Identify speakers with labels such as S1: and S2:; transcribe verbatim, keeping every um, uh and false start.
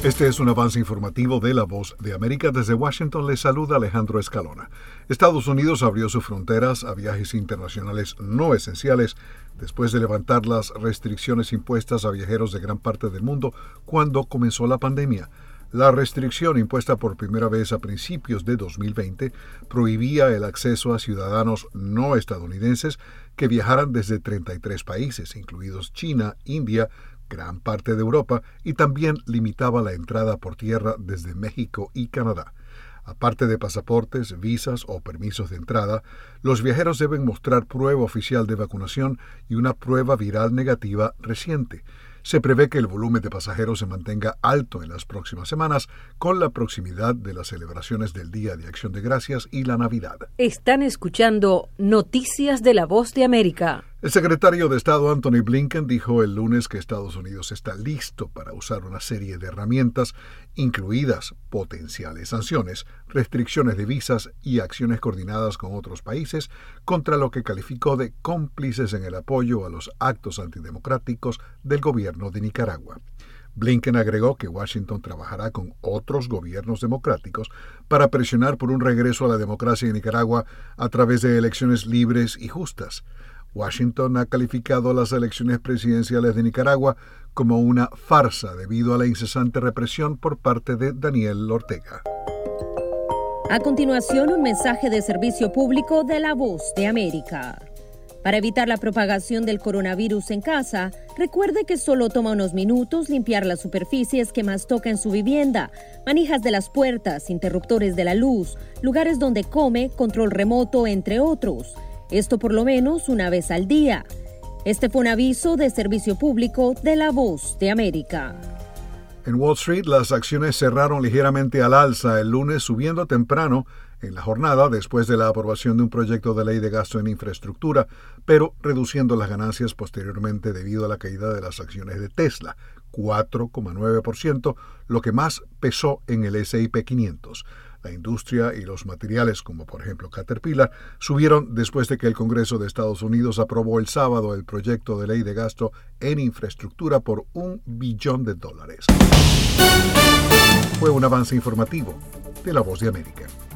S1: Este es un avance informativo de La Voz de América. Desde Washington les saluda Alejandro Escalona. Estados Unidos abrió sus fronteras a viajes internacionales no esenciales después de levantar las restricciones impuestas a viajeros de gran parte del mundo cuando comenzó la pandemia. La restricción impuesta por primera vez a principios de dos mil veinte prohibía el acceso a ciudadanos no estadounidenses que viajaran desde treinta y tres países, incluidos China, India, gran parte de Europa, y también limitaba la entrada por tierra desde México y Canadá. Aparte de pasaportes, visas o permisos de entrada, los viajeros deben mostrar prueba oficial de vacunación y una prueba viral negativa reciente. Se prevé que el volumen de pasajeros se mantenga alto en las próximas semanas con la proximidad de las celebraciones del Día de Acción de Gracias y la Navidad.
S2: Están escuchando Noticias de La Voz de América.
S1: El secretario de Estado Antony Blinken dijo el lunes que Estados Unidos está listo para usar una serie de herramientas, incluidas potenciales sanciones, restricciones de visas y acciones coordinadas con otros países, contra lo que calificó de cómplices en el apoyo a los actos antidemocráticos del gobierno de Nicaragua. Blinken agregó que Washington trabajará con otros gobiernos democráticos para presionar por un regreso a la democracia en Nicaragua a través de elecciones libres y justas. Washington ha calificado las elecciones presidenciales de Nicaragua como una farsa debido a la incesante represión por parte de Daniel Ortega.
S2: A continuación, un mensaje de servicio público de La Voz de América. Para evitar la propagación del coronavirus en casa, recuerde que solo toma unos minutos limpiar las superficies que más toca en su vivienda, manijas de las puertas, interruptores de la luz, lugares donde come, control remoto, entre otros. Esto por lo menos una vez al día. Este fue un aviso de servicio público de La Voz de América.
S1: En Wall Street, las acciones cerraron ligeramente al alza el lunes, subiendo temprano en la jornada después de la aprobación de un proyecto de ley de gasto en infraestructura, pero reduciendo las ganancias posteriormente debido a la caída de las acciones de Tesla, cuatro coma nueve por ciento, lo que más pesó en el ese y pe quinientos. La industria y los materiales, como por ejemplo Caterpillar, subieron después de que el Congreso de Estados Unidos aprobó el sábado el proyecto de ley de gasto en infraestructura por un billón de dólares. Fue un avance informativo de La Voz de América.